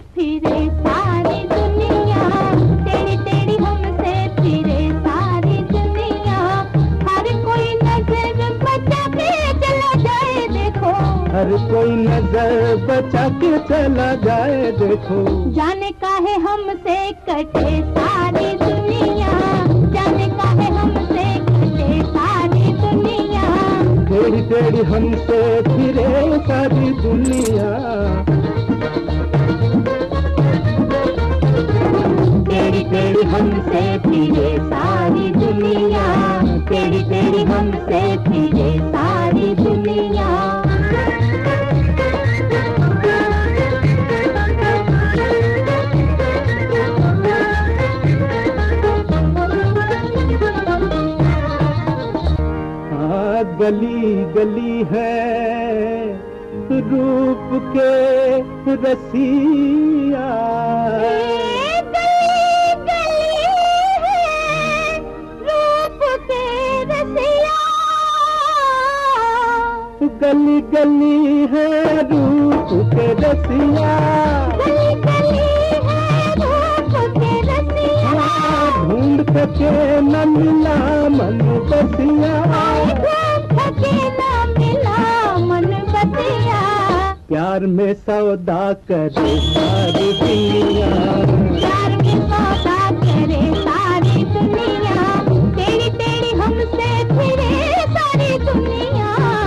फिरे सारी दुनिया, तेरी तेरी हमसे फिरे सारी दुनिया। हर कोई नजर बचा के चला जाए देखो, हर कोई नजर बचा के चला जाए देखो। जाने काहे हमसे कटे सारी दुनिया, जाने काहे हमसे कटे सारी दुनिया। टेढ़ी टेढ़ी हमसे फिरे सारी दुनिया, तेरी तेरी हमसे फिरे सारी दुनिया, तेरी तेरी हमसे फिरे सारी दुनिया। हाँ गली गली है रूप के रसिया, गली गली है रूप के रसिया, गली गली है रूप के रसिया। ढूंढ सके न मिला मन बसिया, ढूंढ सके न मिला मन बसिया। प्यार में सौदा करे सारी दुनिया, प्यार में सौदा करे सारी दुनिया। तेरी तेरी हमसे फिरे सारी दुनिया,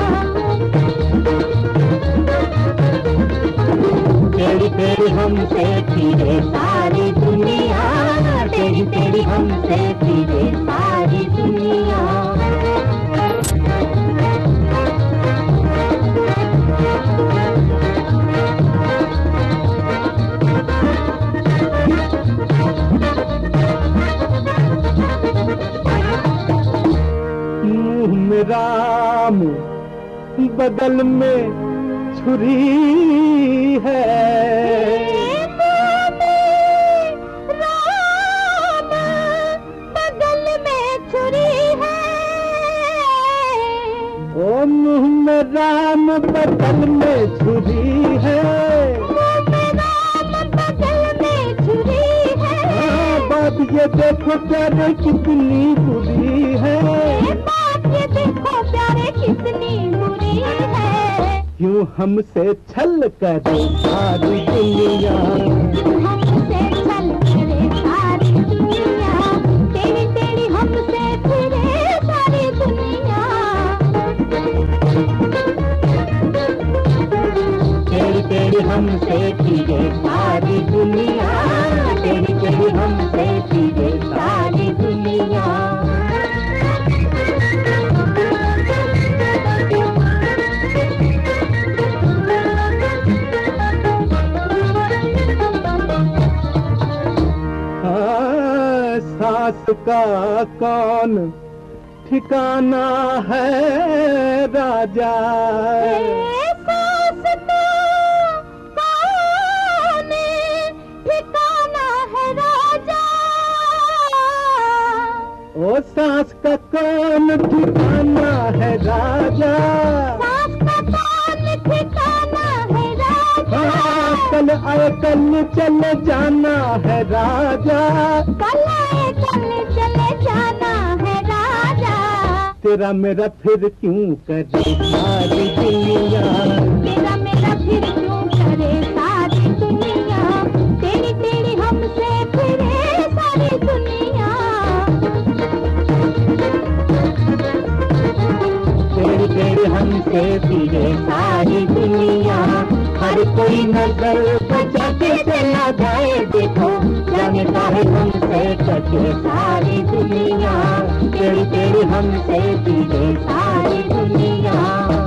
तेरी तेरी हमसे फिरे सारी दुनिया, तेरी तेरी हमसे फिरे सारी दुनिया। मुंह में राम बगल में छुरी है, राम बगल में छुरी है। ओ मुंह में राम बगल में छुरी है, राम बगल में छुरी है। हाँ बात ये देखो प्यारे कितनी बुरी है, बात ये देखो प्यारे कितनी बुरी है। क्यों हमसे छल करे सारी दुनिया, हमसे छल करे सारी दुनिया। तेरी तेरी हमसे फिरे सारी दुनिया, तेरी तेरी हमसे फिरे सारी दुनिया, तेरी तेरी हमसे फिरे सारी दुनिया। सास का कौन ठिकाना है राजा, सास का कौन ठिकाना है राजा। ओ सास का कौन ठिकाना है राजा, सास का कौन ठिकाना है राजा। कल आए कल चले जाना है राजा, कल आए कल चले जाना है राजा। तेरा मेरा फिर क्यों करे सारी दुनिया, तेरा मेरा फिर क्यों करे सारी दुनिया। तेरी तेरी हमसे फिरे सारी दुनिया, तेरी तेरी हमसे फिरे सारी दुनिया। हर कोई नजर बचा के चला जाए देखो, जाने काहे हमसे कटे सारी दुनिया। तेरी तेरी हमसे फिरे सारी दुनिया।